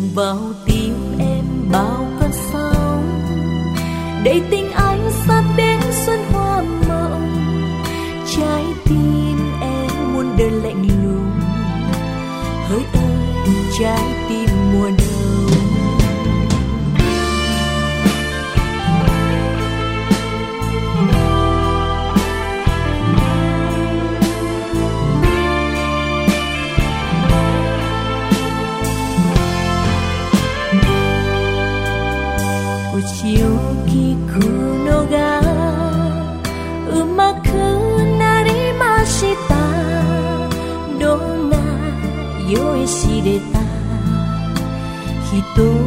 vào tim em bao cơn sóng, để tình anh sát đến xuân hoa mộng. Trái tim em muôn đời lạnh lùng, hỡi ơi trái tim mùa đông. Chiều kỳ kuno ga umaku narimashita, do nga yoi shireta hito